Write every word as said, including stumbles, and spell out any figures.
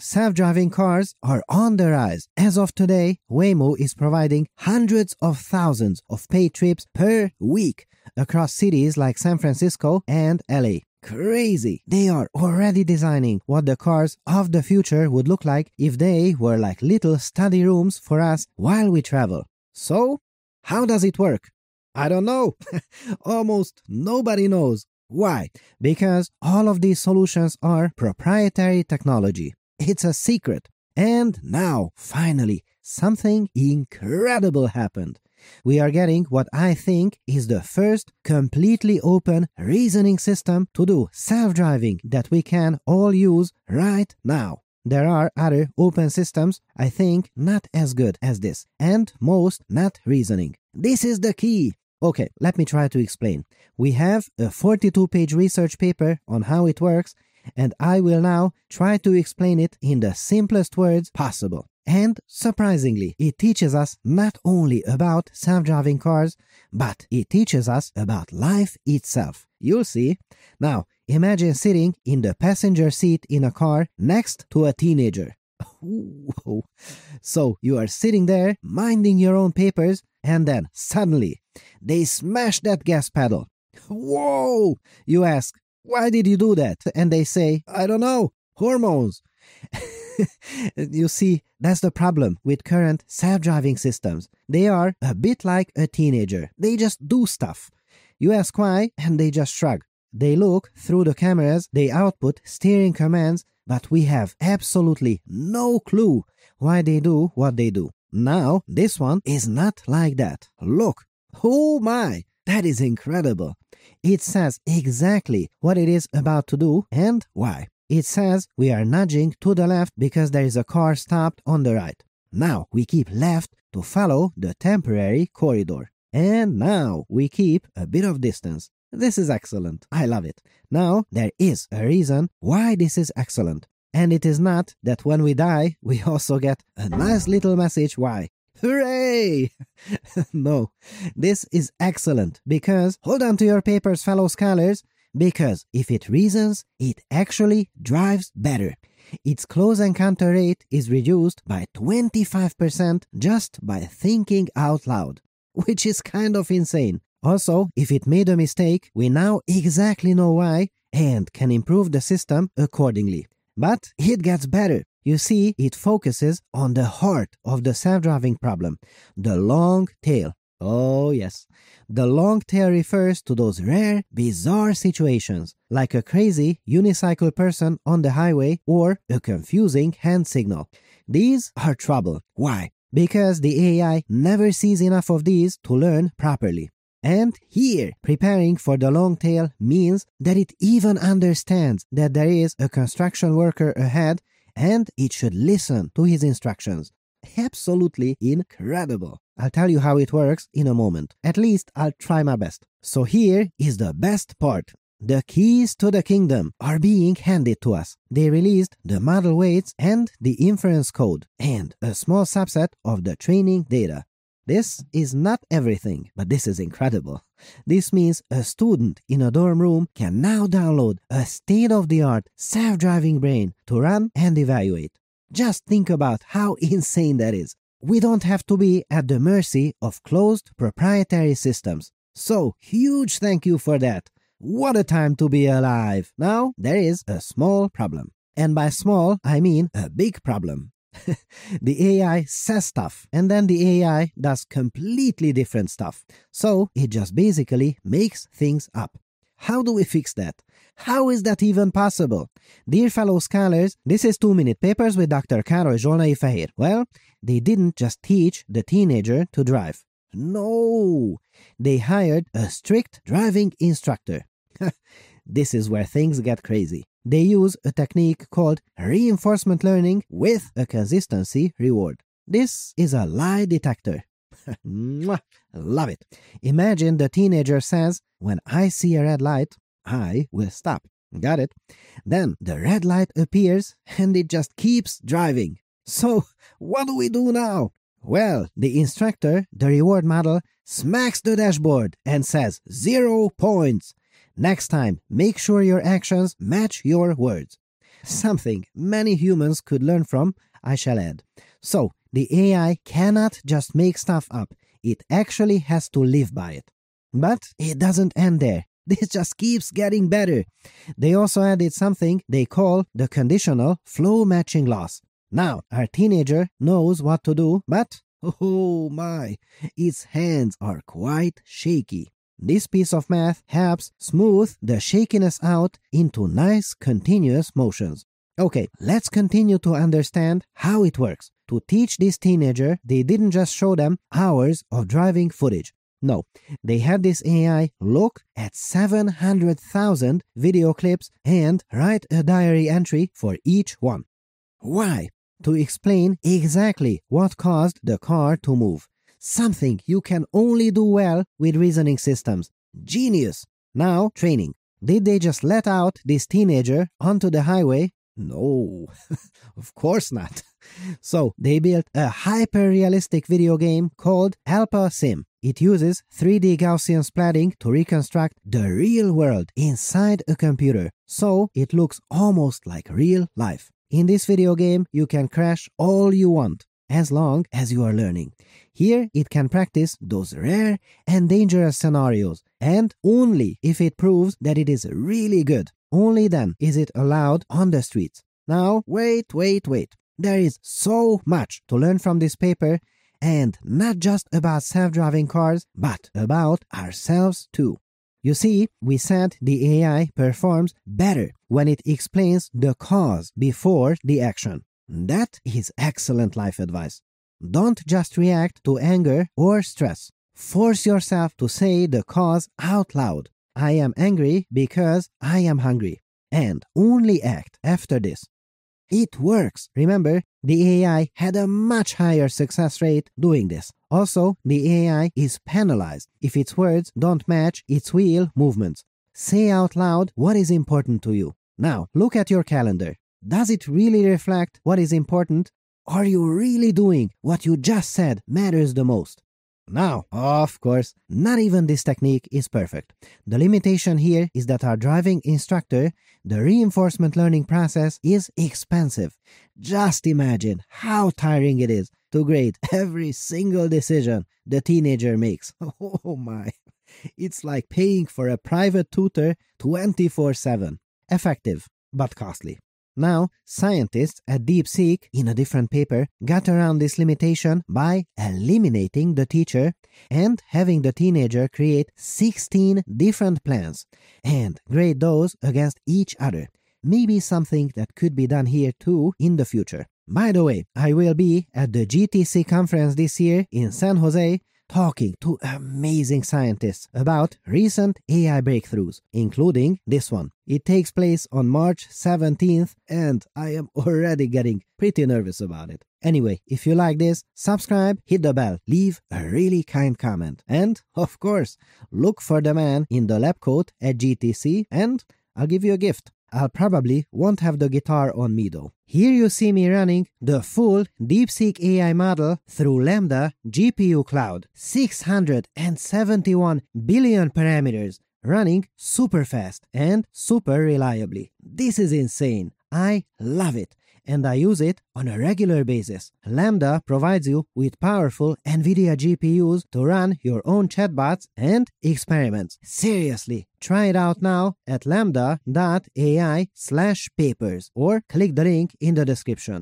self-driving cars are on the rise. As of today, Waymo is providing hundreds of thousands of paid trips per week across cities like San Francisco and L A. Crazy! They are already designing what the cars of the future would look like if they were like little study rooms for us while we travel. So, how does it work? I don't know. Almost nobody knows. Why? Because all of these solutions are proprietary technology. It's a secret. And now, finally, something incredible happened. We are getting what I think is the first completely open reasoning system to do self-driving that we can all use right now. There are other open systems, I think, not as good as this, and most not reasoning. This is the key. Okay, let me try to explain. We have a forty-two page research paper on how it works, and I will now try to explain it in the simplest words possible. And surprisingly, it teaches us not only about self-driving cars, but it teaches us about life itself. You'll see. Now, imagine sitting in the passenger seat in a car next to a teenager. So you are sitting there, minding your own papers, and then suddenly, they smash that gas pedal. Whoa! You ask, why did you do that? And they say, I don't know, hormones. You see, that's the problem with current self-driving systems. They are a bit like a teenager. They just do stuff. You ask why, and they just shrug. They look through the cameras, they output steering commands, but we have absolutely no clue why they do what they do. Now, this one is not like that. Look. Oh my! That is incredible. It says exactly what it is about to do and why. It says we are nudging to the left because there is a car stopped on the right. Now we keep left to follow the temporary corridor. And now we keep a bit of distance. This is excellent. I love it. Now there is a reason why this is excellent. And it is not that when we die, we also get a nice little message why. Hooray! No, this is excellent because, hold on to your papers, fellow scholars, because if it reasons, it actually drives better. Its close encounter rate is reduced by twenty-five percent just by thinking out loud, which is kind of insane. Also, if it made a mistake, we now exactly know why and can improve the system accordingly. But it gets better. You see, it focuses on the heart of the self-driving problem, the long tail. Oh yes, the long tail refers to those rare, bizarre situations, like a crazy unicycle person on the highway or a confusing hand signal. These are trouble. Why? Because the A I never sees enough of these to learn properly. And here, preparing for the long tail means that it even understands that there is a construction worker ahead and it should listen to his instructions. Absolutely incredible. I'll tell you how it works in a moment. At least I'll try my best. So here is the best part. The keys to the kingdom are being handed to us. They released the model weights and the inference code and a small subset of the training data. This is not everything, but this is incredible. This means a student in a dorm room can now download a state-of-the-art self-driving brain to run and evaluate. Just think about how insane that is. We don't have to be at the mercy of closed proprietary systems. So, huge thank you for that. What a time to be alive. Now, there is a small problem. And by small, I mean a big problem. The A I says stuff, and then the A I does completely different stuff. So, it just basically makes things up. How do we fix that? How is that even possible? Dear fellow scholars, this is two minute Papers with Doctor Károly Zsolnai Fehér. Well, they didn't just teach the teenager to drive. No! They hired a strict driving instructor. This is where things get crazy. They use a technique called reinforcement learning with a consistency reward. This is a lie detector. Love it. Imagine the teenager says, when I see a red light, I will stop. Got it? Then the red light appears and it just keeps driving. So, what do we do now? Well, the instructor, the reward model, smacks the dashboard and says zero points. Next time, make sure your actions match your words. Something many humans could learn from, I shall add. So, the A I cannot just make stuff up. It actually has to live by it. But it doesn't end there. This just keeps getting better. They also added something they call the conditional flow matching loss. Now, our teenager knows what to do, but, oh my, its hands are quite shaky. This piece of math helps smooth the shakiness out into nice continuous motions. Okay, let's continue to understand how it works. To teach this teenager, they didn't just show them hours of driving footage. No, they had this A I look at seven hundred thousand video clips and write a diary entry for each one. Why? To explain exactly what caused the car to move. Something you can only do well with reasoning systems. Genius! Now, training. Did they just let out this teenager onto the highway? No, of course not. So, they built a hyper-realistic video game called Alpa Sim. It uses three D Gaussian splatting to reconstruct the real world inside a computer, so it looks almost like real life. In this video game, you can crash all you want, as long as you are learning. Here, it can practice those rare and dangerous scenarios, and only if it proves that it is really good. Only then is it allowed on the streets. Now, wait, wait, wait. There is so much to learn from this paper, and not just about self-driving cars, but about ourselves too. You see, we said the A I performs better when it explains the cause before the action. That is excellent life advice. Don't just react to anger or stress. Force yourself to say the cause out loud. I am angry because I am hungry. And only act after this. It works. Remember, the A I had a much higher success rate doing this. Also, the A I is penalized if its words don't match its wheel movements. Say out loud what is important to you. Now, look at your calendar. Does it really reflect what is important? Are you really doing what you just said matters the most? Now, of course, not even this technique is perfect. The limitation here is that our driving instructor, the reinforcement learning process, is expensive. Just imagine how tiring it is to grade every single decision the teenager makes. Oh my, it's like paying for a private tutor twenty-four seven. Effective, but costly. Now, scientists at DeepSeek, in a different paper, got around this limitation by eliminating the teacher and having the teenager create sixteen different plans and grade those against each other. Maybe something that could be done here too in the future. By the way, I will be at the G T C conference this year in San Jose talking to amazing scientists about recent A I breakthroughs, including this one. It takes place on March seventeenth, and I am already getting pretty nervous about it. Anyway, if you like this, subscribe, hit the bell, leave a really kind comment, and, of course, look for the man in the lab coat at G T C, and I'll give you a gift. I'll probably won't have the guitar on me though. Here you see me running the full DeepSeek A I model through Lambda G P U Cloud. six hundred seventy-one billion parameters, running super fast and super reliably. This is insane. I love it. And I use it on a regular basis. Lambda provides you with powerful NVIDIA G P Us to run your own chatbots and experiments. Seriously, try it out now at lambda dot A I slash papers or click the link in the description.